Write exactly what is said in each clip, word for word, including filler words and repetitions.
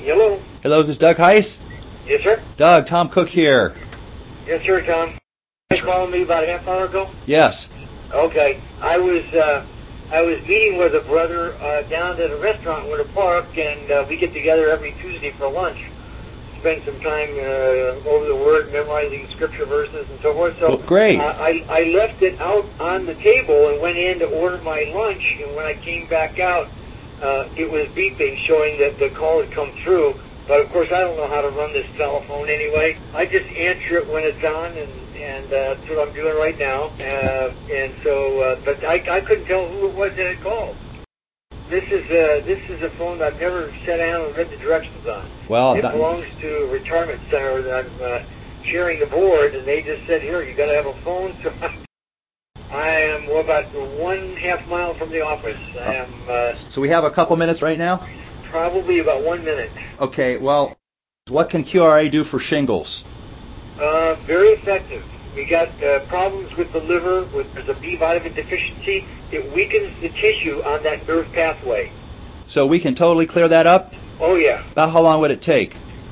Hello. Hello, this is Doug Heiss? Yes, sir. Doug, Tom Cook here. Yes, sir, Tom. You calling me about a half hour ago? Yes. Okay. I was uh, I was meeting with a brother uh, down at a restaurant in Winter Park, and uh, we get together every Tuesday for lunch. Spend some time uh, over the Word, memorizing Scripture verses and so forth. So well, great. Uh, I, I left it out on the table and went in to order my lunch, and when I came back out, uh, it was beeping, showing that the call had come through. But, of course, I don't know how to run this telephone anyway. I just answer it when it's on, and, and uh, that's what I'm doing right now. Uh, and so, uh, but I, I couldn't tell who it was that had called. This is a, this is a phone I've never sat down and read the directions on. Well, it that, belongs to a retirement center that I'm uh, sharing the board, and they just said, here, you got to have a phone. So I am well, about one half mile from the office. I am. Uh, so we have a couple minutes right now? Probably about one minute. Okay, well, what can Q R A do for shingles? Uh, very effective. We got uh, problems with the liver. With there's a B vitamin deficiency. It weakens the tissue on that nerve pathway. So we can totally clear that up? Oh, yeah. About how long would it take?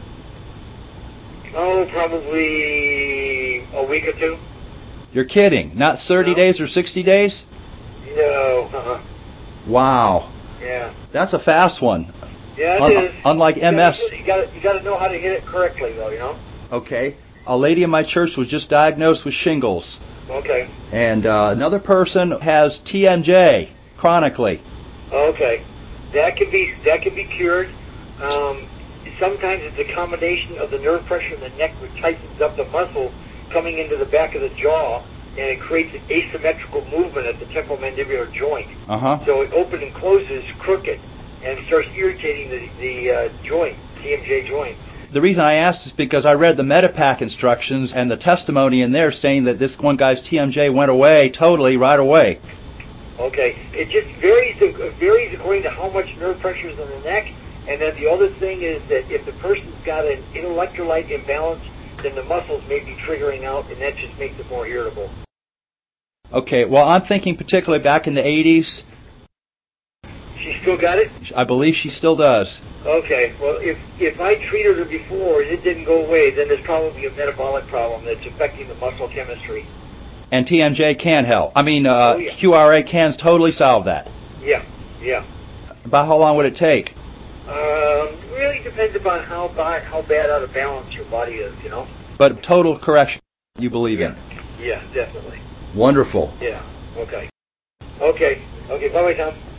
Oh, probably a week or two. You're kidding. Not thirty No. days or sixty days? No. Uh-huh. Wow. Yeah. That's a fast one. Yeah, it Un- is. Unlike you M S. Gotta, you got you got to know how to hit it correctly, though, you know? Okay. A lady in my church was just diagnosed with shingles. Okay. And uh, another person has T M J chronically. Okay. That can be that can be cured. Um, sometimes it's a combination of the nerve pressure in the neck, which tightens up the muscle coming into the back of the jaw, and it creates an asymmetrical movement at the temporomandibular joint. Uh-huh. So it opens and closes crooked, and it starts irritating the, the uh, joint, T M J joint. The reason I asked is because I read the Medipack instructions and the testimony in there saying that this one guy's T M J went away totally right away. Okay. It just varies, it varies according to how much nerve pressure is in the neck. And then the other thing is that if the person's got an electrolyte imbalance, then the muscles may be triggering out, and that just makes it more irritable. Okay, well, I'm thinking particularly back in the eighties. She still got it? I believe she still does. Okay. Well, if if I treated her before and it didn't go away, then there's probably a metabolic problem that's affecting the muscle chemistry. And T M J can help. I mean, uh, oh, yeah. Q R A can totally solve that. Yeah, yeah. About how long would it take? Um, really depends upon how bad, how bad out of balance your body is, you know? But total correction you believe yeah. in? Yeah, definitely. Wonderful. Yeah, okay. Okay, okay, bye-bye, Tom.